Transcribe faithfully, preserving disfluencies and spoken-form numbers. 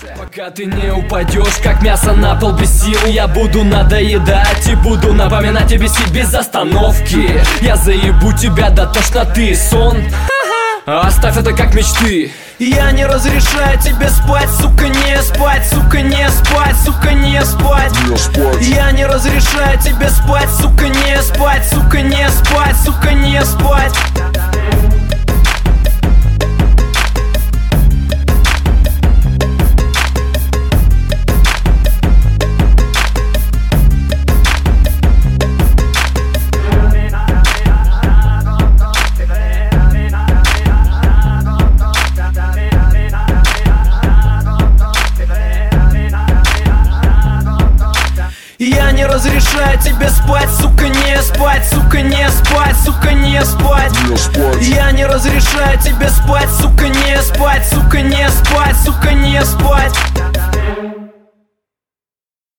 Пока ты не упадешь, как мясо на пол без сил, я буду надоедать и буду напоминать тебе сидеть без остановки. Я заебу тебя до тошноты, сон. Оставь это как мечты. Я не разрешаю тебе спать, сука, не спать, сука, не спать, сука, не спать. Не спать. Я не разрешаю тебе спать, сука, не спать, сука, не спать, сука, не спать. Я не разрешаю тебе спать, сука, не спать, сука, не спать, сука, не спать. Не спать. Я не разрешаю тебе спать, сука, не спать, сука, не спать, сука, не спать.